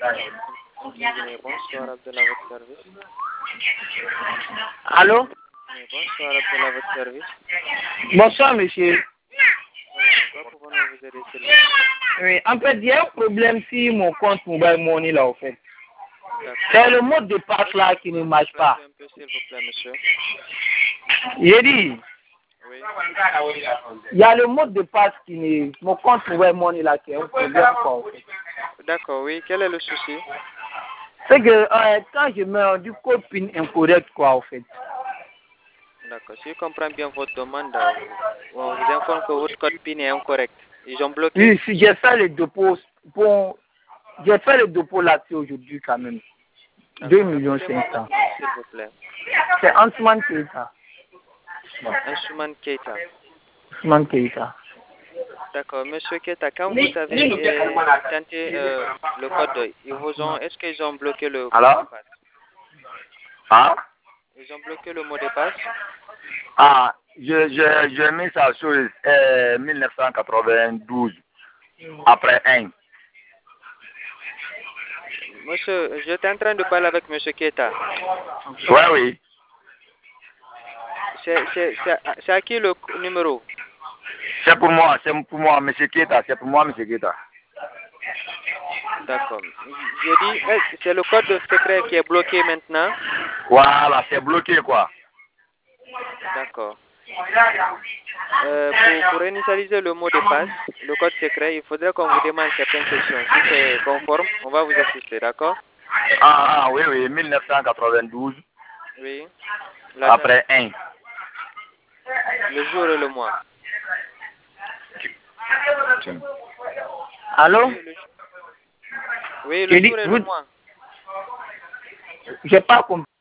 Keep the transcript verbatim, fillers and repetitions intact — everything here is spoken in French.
Oui, bonsoir, Abdallah, votre service. Allô? Oui, bonsoir, Abdallah, votre service. Bonsoir, monsieur. Voilà, en quoi pouvons-nous vous aider, s'il vous plaît? Oui, en fait, il y a un problème sur mon compte Mobile Money, là, en fait. D'accord. C'est le mot de passe, là, qui ne marche pas. Un peu, s'il vous plaît, monsieur. J'ai dit, Oui. il y a le mot de passe qui ne... Mon compte Mobile Money, là, qui est un problème, quoi, en fait. D'accord, oui. Quel est le souci? C'est que euh, quand je mets du code PIN incorrect, quoi, en fait. D'accord. Si je comprends bien votre demande, euh, on vous informe que votre code PIN est incorrect. Ils ont bloqué? Oui, si j'ai fait le dépôt, bon, j'ai fait le dépôt là-dessus aujourd'hui, quand même. deux millions cinq cents. S'il vous plaît. C'est Antoine Keita. Ansuman Keita. Antoine Keita. D'accord. Monsieur Keita, quand vous avez euh, tenté euh, le code, ils vous ont, est-ce qu'ils ont bloqué le mot Alors? de passe? Ah? Ils ont bloqué le mot de passe? Ah, je, je, je mis ça sur euh, mille neuf cent quatre-vingt-douze, après un. Monsieur, j'étais en train de parler avec Monsieur Keita. Oui, oui. C'est c'est- c'est à c'est à qui le numéro? C'est pour moi, c'est pour moi, monsieur Keita, c'est pour moi, monsieur Keita. D'accord. J'ai dit, eh, c'est le code secret qui est bloqué maintenant. Voilà, c'est bloqué, quoi. D'accord. Euh, pour, pour initialiser le mot de passe, le code secret, il faudrait qu'on vous demande certaines questions. Si c'est conforme, on va vous assister, d'accord? Ah, ah, oui, oui, mille neuf cent quatre-vingt-douze, Oui. La date, après un. le jour et le mois. Allô? Oui, le, oui, J'ai le dit, jour et vous- le mois. J'ai pas compris.